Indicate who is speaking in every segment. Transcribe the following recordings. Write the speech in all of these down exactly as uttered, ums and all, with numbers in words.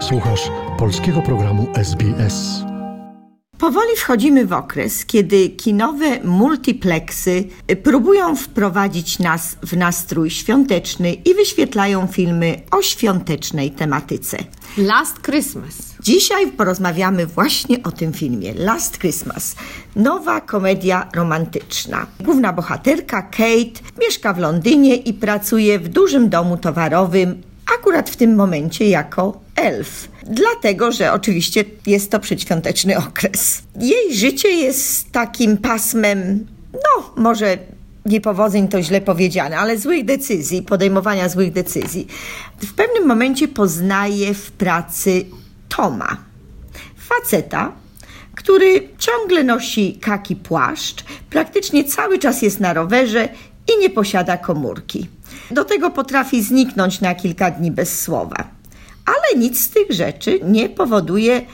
Speaker 1: Słuchasz polskiego programu S B S.
Speaker 2: Powoli wchodzimy w okres, kiedy kinowe multiplexy próbują wprowadzić nas w nastrój świąteczny i wyświetlają filmy o świątecznej tematyce.
Speaker 3: Last Christmas.
Speaker 2: Dzisiaj porozmawiamy właśnie o tym filmie Last Christmas. Nowa komedia romantyczna. Główna bohaterka Kate mieszka w Londynie i pracuje w dużym domu towarowym, akurat w tym momencie jako elf. Dlatego, że oczywiście jest to przedświąteczny okres. Jej życie jest takim pasmem, no może niepowodzeń to źle powiedziane, ale złych decyzji, podejmowania złych decyzji. W pewnym momencie poznaje w pracy Toma. Faceta, który ciągle nosi kaki płaszcz, praktycznie cały czas jest na rowerze i nie posiada komórki. Do tego potrafi zniknąć na kilka dni bez słowa. Ale nic z tych rzeczy nie powoduje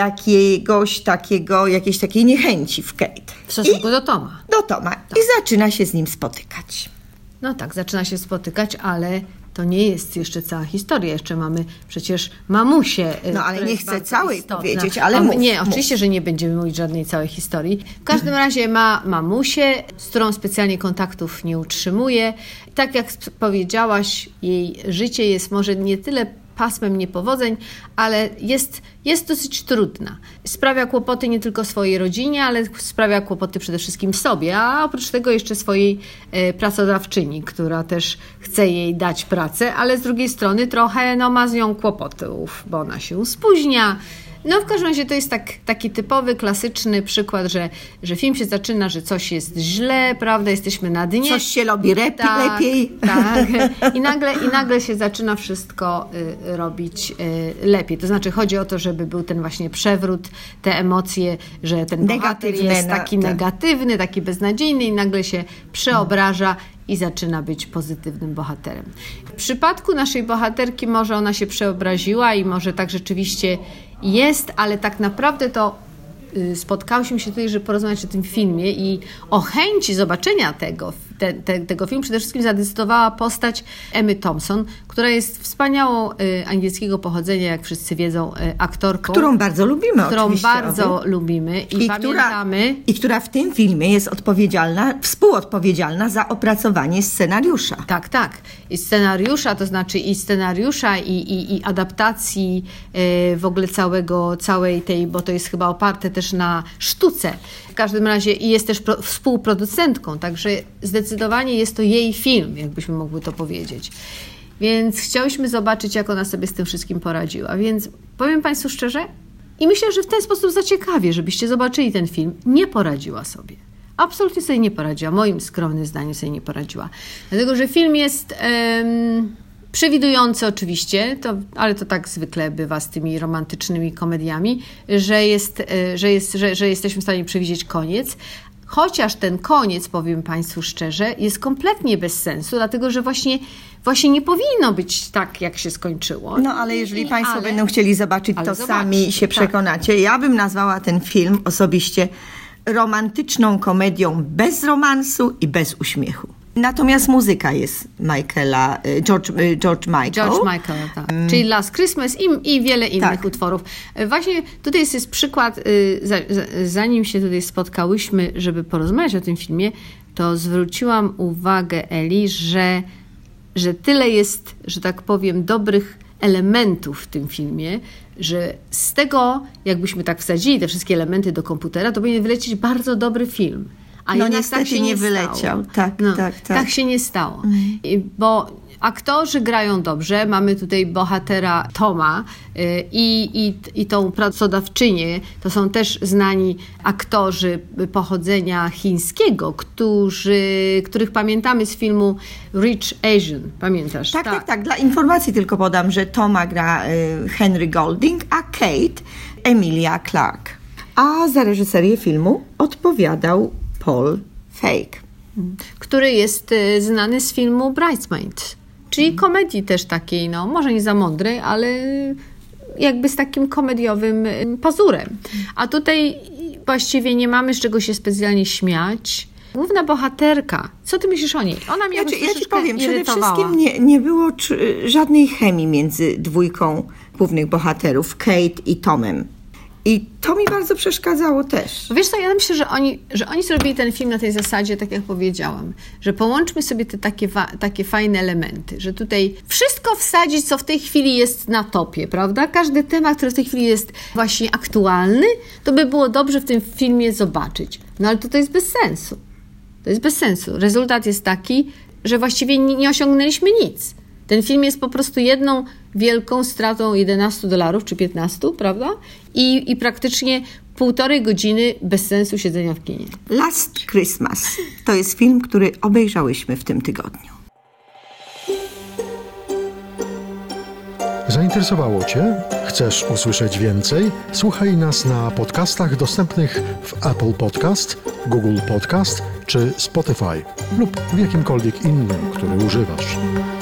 Speaker 2: jakiegoś takiego, jakiejś takiej niechęci w Kate.
Speaker 3: W stosunku I, do Toma.
Speaker 2: Do Toma. Tak. I zaczyna się z nim spotykać.
Speaker 3: No tak, zaczyna się spotykać, ale to nie jest jeszcze cała historia. Jeszcze mamy przecież mamusię.
Speaker 2: No ale nie chcę całej
Speaker 3: istotna.
Speaker 2: powiedzieć, ale
Speaker 3: A,
Speaker 2: mów,
Speaker 3: Nie, oczywiście,
Speaker 2: mów.
Speaker 3: że nie będziemy mówić żadnej całej historii. W każdym razie ma mamusię, z którą specjalnie kontaktów nie utrzymuje. Tak jak powiedziałaś, jej życie jest może nie tyle pasmem niepowodzeń, ale jest, jest dosyć trudna. Sprawia kłopoty nie tylko swojej rodzinie, ale sprawia kłopoty przede wszystkim sobie, a oprócz tego jeszcze swojej e, pracodawczyni, która też chce jej dać pracę, ale z drugiej strony trochę no, ma z nią kłopotów, bo ona się spóźnia. No w każdym razie to jest tak, taki typowy, klasyczny przykład, że, że film się zaczyna, że coś jest źle, prawda, jesteśmy na dnie.
Speaker 2: Coś się robi repi,
Speaker 3: tak,
Speaker 2: lepiej.
Speaker 3: Tak, I nagle, i nagle się zaczyna wszystko y, robić y, lepiej. To znaczy chodzi o to, żeby był ten właśnie przewrót, te emocje, że ten bohater jest taki
Speaker 2: tak.
Speaker 3: negatywny, taki beznadziejny i nagle się przeobraża i zaczyna być pozytywnym bohaterem. W przypadku naszej bohaterki może ona się przeobraziła i może tak rzeczywiście jest, ale tak naprawdę to y, spotkałyśmy się tutaj, żeby porozmawiać o tym filmie i o chęci zobaczenia tego, te, te, tego filmu przede wszystkim zadecydowała postać Emmy Thompson, która jest wspaniałą y, angielskiego pochodzenia, jak wszyscy wiedzą, y, aktorką.
Speaker 2: Którą bardzo lubimy
Speaker 3: Którą
Speaker 2: oczywiście.
Speaker 3: bardzo lubimy i,
Speaker 2: I
Speaker 3: pamiętamy.
Speaker 2: Która, I która w tym filmie jest odpowiedzialna, współodpowiedzialna za opracowanie scenariusza.
Speaker 3: Tak, tak. I scenariusza, to znaczy i scenariusza i, i, i adaptacji y, w ogóle całego, całej tej, bo to jest chyba oparte też na sztuce. W każdym razie i jest też pro, współproducentką, także zdecydowanie jest to jej film, jakbyśmy mogły to powiedzieć. Więc chciałyśmy zobaczyć, jak ona sobie z tym wszystkim poradziła. Więc powiem Państwu szczerze i myślę, że w ten sposób zaciekawie, żebyście zobaczyli ten film, nie poradziła sobie. Absolutnie sobie nie poradziła. Moim skromnym zdaniem sobie nie poradziła. Dlatego, że film jest em, przewidujący oczywiście, to, ale to tak zwykle bywa z tymi romantycznymi komediami, że, jest, że, jest, że, że jesteśmy w stanie przewidzieć koniec. Chociaż ten koniec, powiem Państwu szczerze, jest kompletnie bez sensu, dlatego że właśnie, właśnie nie powinno być tak, jak się skończyło.
Speaker 2: No ale jeżeli
Speaker 3: I,
Speaker 2: Państwo
Speaker 3: ale,
Speaker 2: będą chcieli zobaczyć, to
Speaker 3: zobaczcie,
Speaker 2: sami się
Speaker 3: tak.
Speaker 2: przekonacie. Ja bym nazwała ten film osobiście romantyczną komedią bez romansu i bez uśmiechu. Natomiast muzyka jest Michaela, George, George Michael.
Speaker 3: George Michael, tak. Mm. Czyli Last Christmas i, i wiele innych tak. utworów. Właśnie tutaj jest, jest przykład, zanim się tutaj spotkałyśmy, żeby porozmawiać o tym filmie, to zwróciłam uwagę Eli, że, że tyle jest, że tak powiem, dobrych elementów w tym filmie, że z tego, jakbyśmy tak wsadzili te wszystkie elementy do komputera, to powinien wylecieć bardzo dobry film. A
Speaker 2: no
Speaker 3: jednak
Speaker 2: niestety
Speaker 3: tak się
Speaker 2: nie,
Speaker 3: nie
Speaker 2: wyleciał. Tak,
Speaker 3: no,
Speaker 2: tak, tak.
Speaker 3: tak się nie stało. Mm. Bo aktorzy grają dobrze. Mamy tutaj bohatera Toma yy, i, i tą pracodawczynię. To są też znani aktorzy pochodzenia chińskiego, którzy, których pamiętamy z filmu Rich Asian. Pamiętasz?
Speaker 2: Tak, tak, tak. tak. Dla informacji tylko podam, że Toma gra y, Henry Golding, a Kate Emilia Clarke. A za reżyserię filmu odpowiadał Paul Feig,
Speaker 3: który jest y, znany z filmu Bridesmaids, czyli komedii też takiej, no może nie za mądrej, ale jakby z takim komediowym y, pazurem. A tutaj właściwie nie mamy z czego się specjalnie śmiać. Główna bohaterka, co ty myślisz o niej? Ona mnie
Speaker 2: ja, ci, ja ci powiem,
Speaker 3: irytowała.
Speaker 2: przede wszystkim nie, nie było czy, żadnej chemii między dwójką głównych bohaterów, Kate i Tomem. I to mi bardzo przeszkadzało też.
Speaker 3: Wiesz co, ja myślę, że oni, że oni zrobili ten film na tej zasadzie, tak jak powiedziałam, że połączmy sobie te takie, wa- takie fajne elementy, że tutaj wszystko wsadzić, co w tej chwili jest na topie, prawda? Każdy temat, który w tej chwili jest właśnie aktualny, to by było dobrze w tym filmie zobaczyć. No ale to, to jest bez sensu. To jest bez sensu. Rezultat jest taki, że właściwie nie, nie osiągnęliśmy nic. Ten film jest po prostu jedną wielką stratą jedenastu dolarów czy piętnastu, prawda? I, i praktycznie półtorej godziny bez sensu siedzenia w kinie.
Speaker 2: Last Christmas to jest film, który obejrzałyśmy w tym tygodniu.
Speaker 1: Zainteresowało Cię? Chcesz usłyszeć więcej? Słuchaj nas na podcastach dostępnych w Apple Podcast, Google Podcast czy Spotify lub w jakimkolwiek innym, który używasz.